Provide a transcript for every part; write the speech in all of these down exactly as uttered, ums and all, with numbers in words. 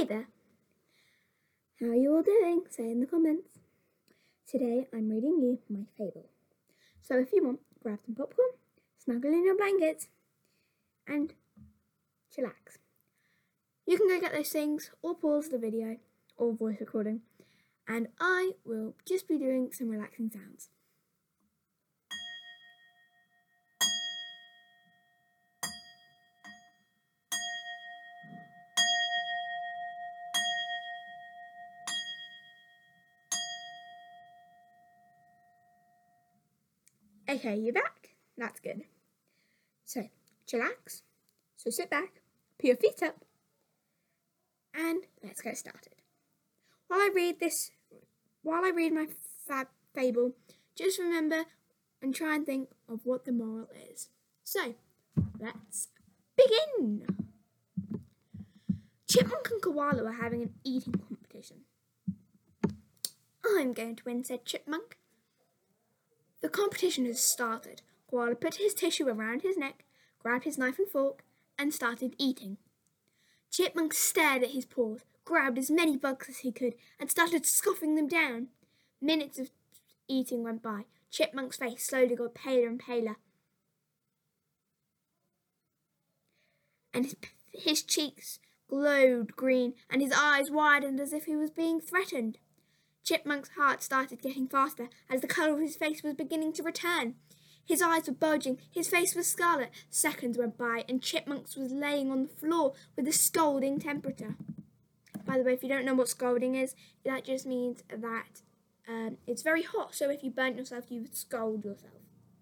Hey there! How are you all doing? Say in the comments. Today I'm reading you my fable. So if you want, grab some popcorn, snuggle in your blankets, and chillax. You can go get those things, or pause the video, or voice recording, and I will just be doing some relaxing sounds. Okay, you're back. That's good. So, chillax. So sit back, put your feet up, and let's get started. While I read this, while I read my fab fable, just remember and try and think of what the moral is. So, let's begin. Chipmunk and Koala were having an eating competition. I'm going to win, said Chipmunk. The competition has started. Koala put his tissue around his neck, grabbed his knife and fork, and started eating. Chipmunk stared at his paws, grabbed as many bugs as he could, and started scoffing them down. Minutes of eating went by. Chipmunk's face slowly got paler and paler, and his, his cheeks glowed green, and his eyes widened as if he was being threatened. Chipmunk's heart started getting faster as the colour of his face was beginning to return. His eyes were bulging, his face was scarlet. Seconds went by, and Chipmunk was laying on the floor with a scalding temperature. By the way, if you don't know what scalding is, that just means that um, it's very hot. So if you burnt yourself, you would scald yourself.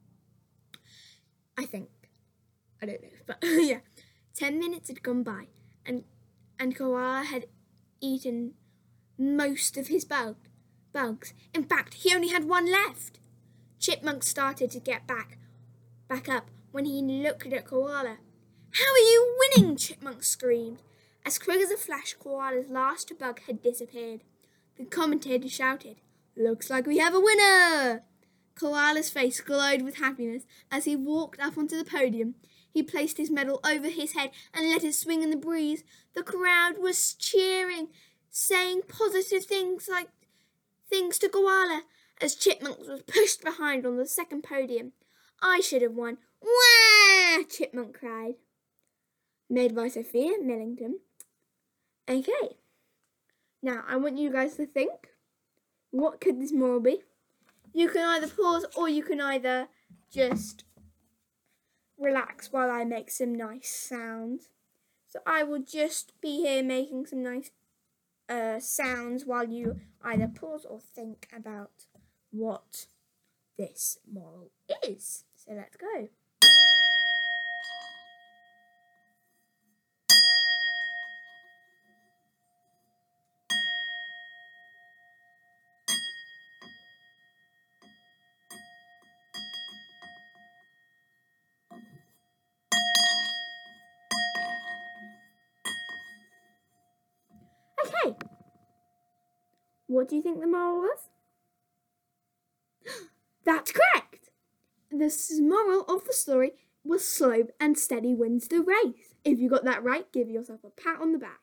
I think. I don't know, but yeah. Ten minutes had gone by, and and Koala had eaten most of his bug, bugs. In fact, he only had one left. Chipmunk started to get back, back up when he looked at Koala. "How are you winning?" Chipmunk screamed. As quick as a flash, Koala's last bug had disappeared. The commentator shouted, "Looks like we have a winner!" Koala's face glowed with happiness as he walked up onto the podium. He placed his medal over his head and let it swing in the breeze. The crowd was cheering, saying positive things like things to Koala as Chipmunk was pushed behind on the second podium. "I should have won." "Wah!" Chipmunk cried. Made by Sophia Millington. Okay, now I want you guys to think, what could this moral be? You can either pause or you can either just relax while I make some nice sounds. So I will just be here making some nice uh, sounds while you either pause or think about what this moral is. So let's go. Okay, what do you think the moral was? That's correct! The moral of the story was slow and steady wins the race. If you got that right, give yourself a pat on the back.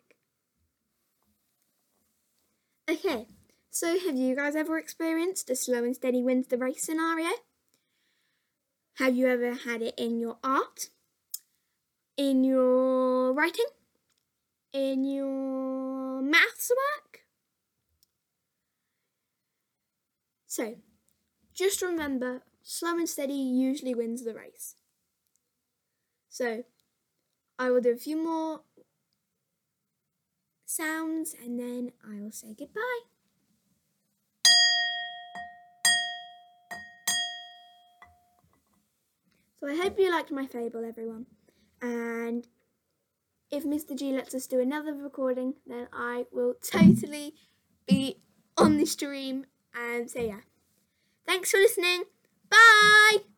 Okay, so have you guys ever experienced a slow and steady wins the race scenario? Have you ever had it in your art, in your writing, in your maths work? So, just remember, slow and steady usually wins the race. So, I will do a few more sounds and then I will say goodbye. So I hope you liked my fable, everyone. And if Mister G lets us do another recording, then I will totally be on the stream. And so yeah, thanks for listening. Bye!